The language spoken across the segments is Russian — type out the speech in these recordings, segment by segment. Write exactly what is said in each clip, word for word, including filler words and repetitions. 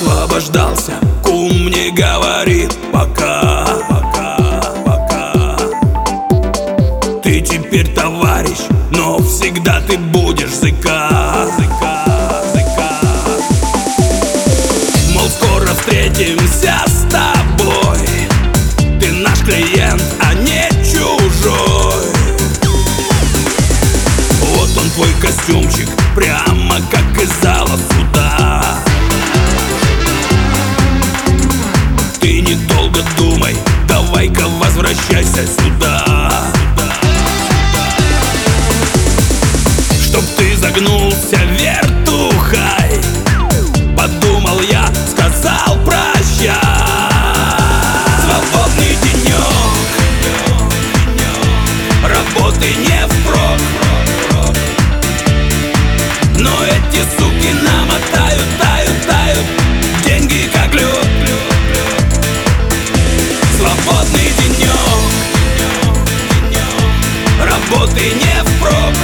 освобождался, кум мне говорит: пока, пока, пока. Ты теперь товарищ, но всегда ты будешь зыка, зыка, зыка. Мол, скоро встретимся с тобой, ты наш клиент, а не чужой. Вот он твой костюмчик, прямо как из зала суда. Ты недолго думай, давай-ка возвращайся сюда. Чтоб ты загнулся вертухай, подумал я, сказал прощай. Свободный денек, работы не впрок, но эти суки намотают, тают, тают, деньги как лед. Свободный денек, работы не впрок,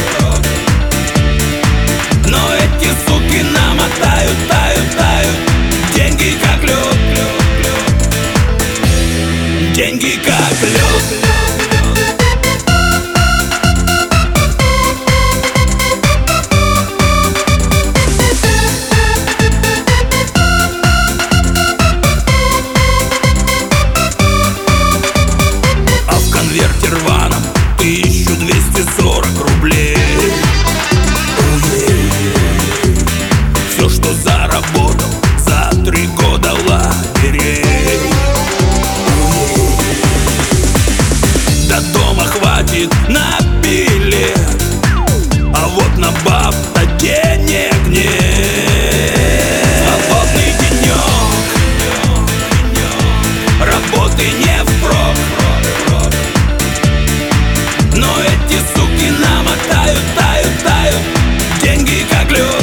но эти суки намотают, тают, тают, деньги как лед, деньги как лед. Рваном тысяча двести сорок рублей. Все, что заработал за три года лагерей. До дома хватит на билет, а вот на баб-то денег нет. Свободный денек, работы не впрок, но эти суки намотают, тают, тают, деньги как лед.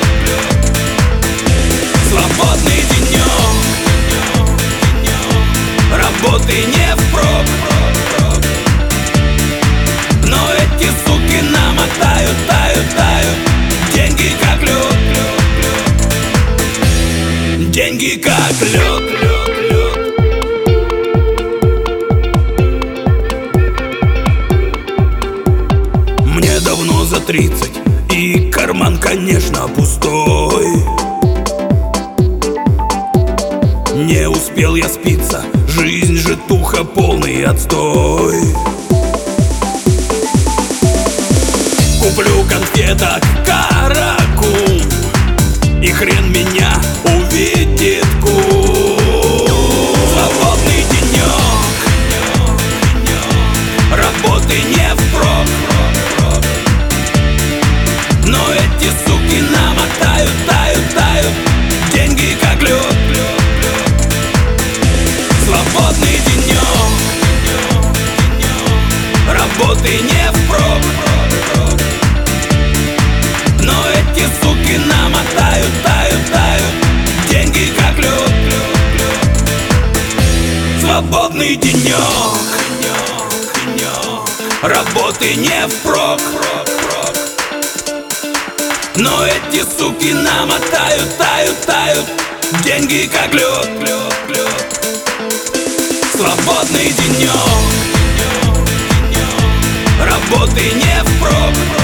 Свободный денек, работы не впрок, но эти суки намотают, тают, тают, деньги как лед, деньги как лед. Мне давно за тридцать, и карман, конечно, пустой. Не успел я спиться, жизнь же туха, полный отстой. Куплю конфеток каракум, и хрен меня увидит кум. Свободный денек, работы не впрок, но эти суки намотают, тают, тают, деньги как лед. Свободный денек, работы не впрок, но эти суки намотают, тают, тают, деньги как лед. Свободный денек, работы не впрок, но эти суки намотают, тают, тают, деньги как лед. Свободный денек, работы не впрок,